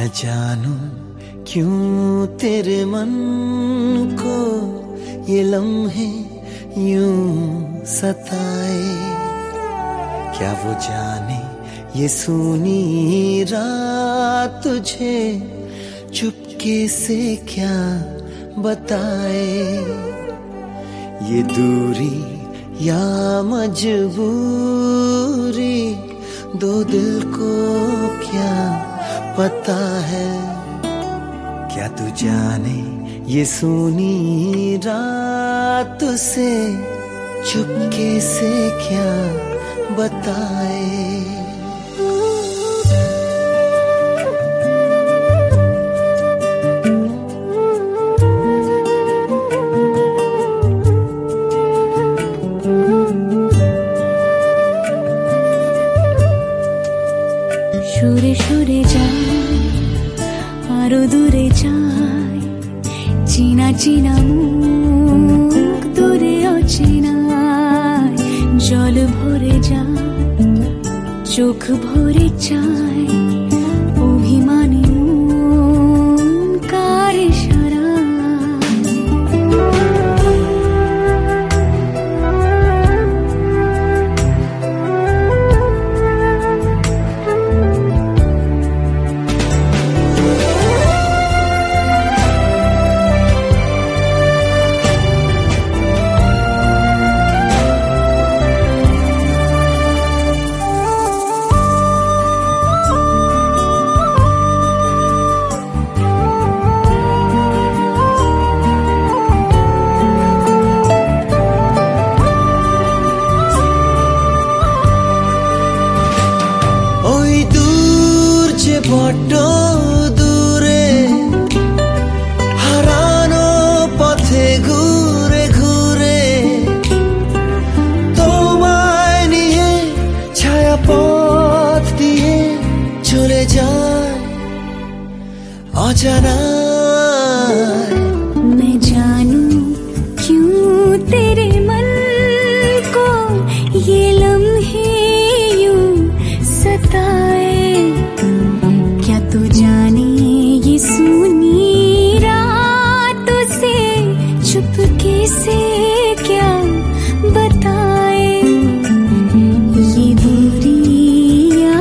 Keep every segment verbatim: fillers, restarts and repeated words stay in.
न जानूं क्यों तेरे मन को ये लम्हे यूं सताए। क्या वो जाने ये सूनी रात तुझे चुपके से क्या बताए। ये दूरी या मजबूरी दो दिल को क्या पता है। क्या तू जाने ये सूनी रात से चुपके से क्या बताए। সুরে সুরে যায় আরো দূরে যায়, চিনা চিনা মুখ দূরে অচেনায়। জল ভরে যায় চোখ ভরে চায়, অভিমানী মন কার ইশারায়। বড্ড দূরে হারানো পথে ঘুরে ঘুরে তোমায় নিয়ে ছায়া পথ দিয়ে চলে যায় অজানায়। मैं जानूं क्यों तेरे मन को ये लम्हे यूं सताए। क्या तू जाने ये सूनी रातों से चुपके से क्या बताए। ये दूरी या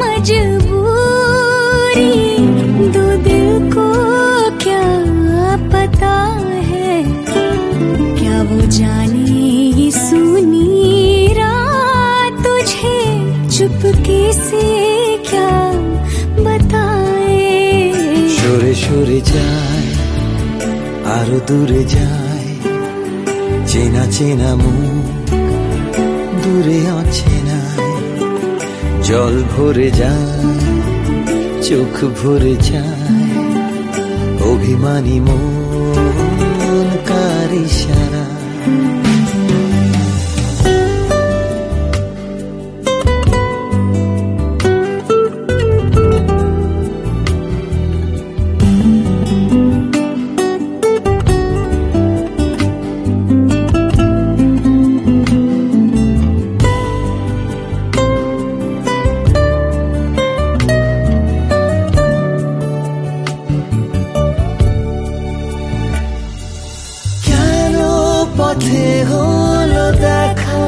मजबूरी दो दिल को क्या पता है। क्या वो जाने ये सूनी रात तुझे चुपके से क्या बताए। সরে সরে যায় আরো দূরে যায়, চেনা চেনা মুখ দূরে অচেনায়। জল ভরে যায় চোখ ভরে যায়, অভিমানী মন কার ইশারা। পথে হলো দেখা,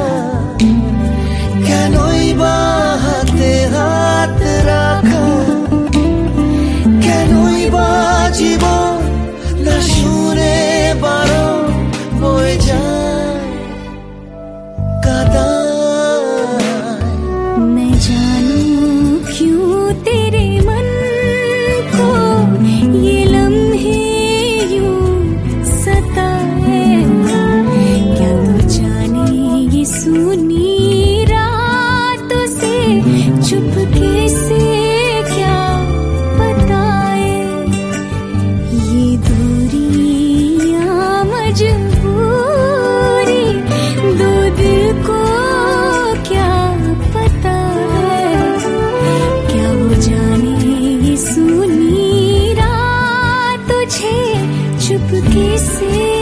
কেনই বা হাতে হাত রাখা। কেনই বা জীবন না শুনে বারো বয়ে যায় কাদায়। मैं जानूं क्यों तेरे मन को ये लम्हे यूं सताए। सूनी रातों से चुपके से क्या बताए। ये दूरी या मजबूरी दो दिल को क्या पता है। क्या वो जाने ये सूनी रात तुझे चुपके से